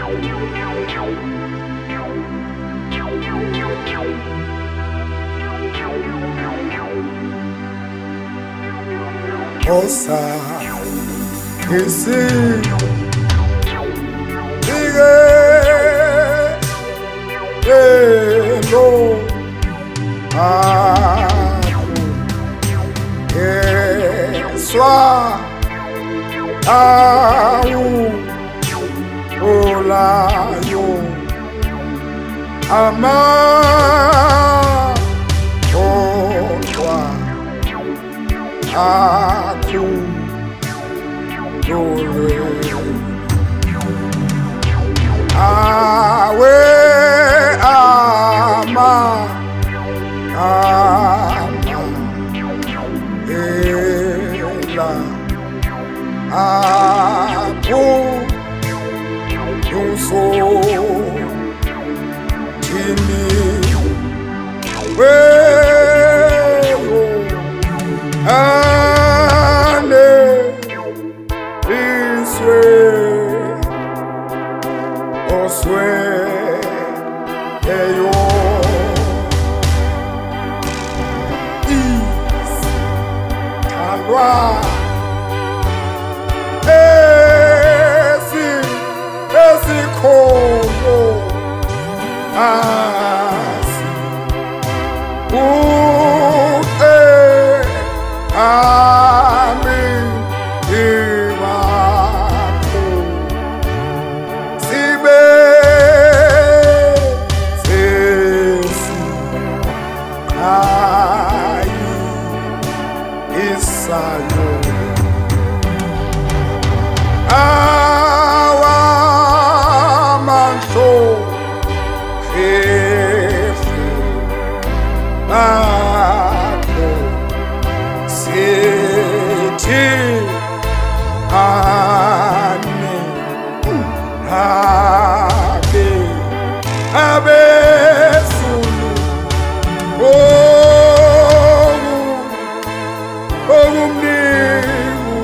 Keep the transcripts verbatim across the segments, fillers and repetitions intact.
Osa isi ige elo aku eswa au olayo ama olwa aku dole awe ama ama ela aku yuso tini we esi esi kono asi ute ami iwako sibe sesi kai isayo awa manso fefu ako seti ane abe abe sulu ogu ogu mnigu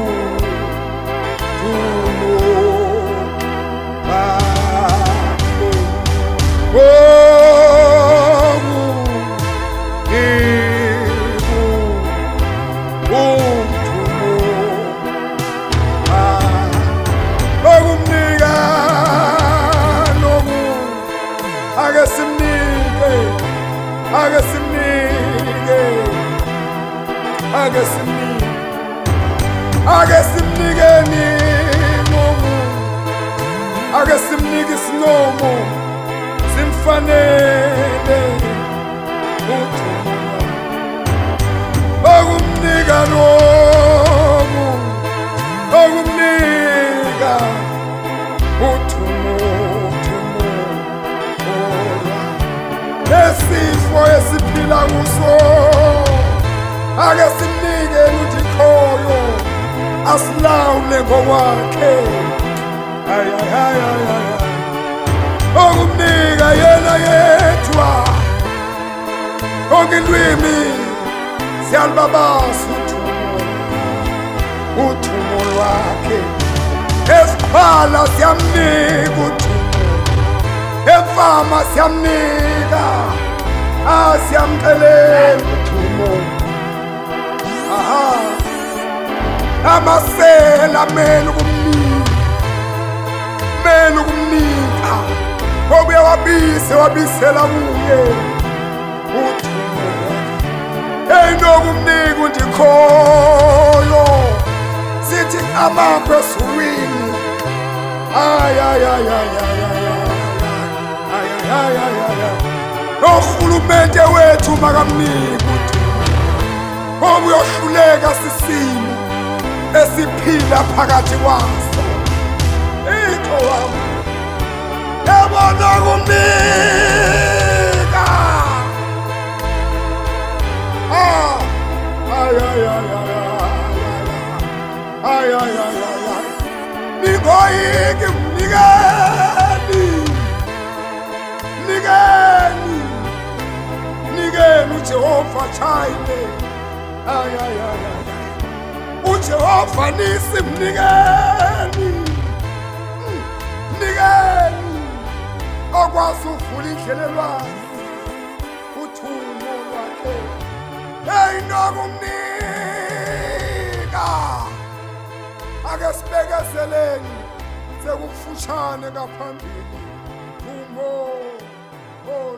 Agasimnigeni ngomu Agasimnigi sinomu simfanele uthuma Ogumniga nomu Ogumniga uthuma uthuma Ola Nesifo esiphila kuso Agasimnigeni uthikhoyo asilawule ngokwakhe ay ay ay ay okumnika yena yethwa okindwimi siyalibabasa uthumo uthumo lwakhe esiphala siyamnika uthumo efama siyamnika asiyamqelela uthumo aha amasela menu kumnika menu kumnika obuye wabise wabisela kuye uthumo eyinokumnika ndikhoyo sithi amapho esuwini ay ay ay ay ay ay ay nohulumente wethu makamnika uthumo obuyohluleka sisimo esiphila phakathi kwaso itho wami yabona kumnika ah ay ay ay ay ay ay ay nikoyiki mnikeni nikeni nikeni uJehova chayile ay ay ay uJehova nisimnikeni mnikeni ubudlelelwano uthumo lwakhe eyinokumnika ake sibekezeleni sekufushane ngaphambili umo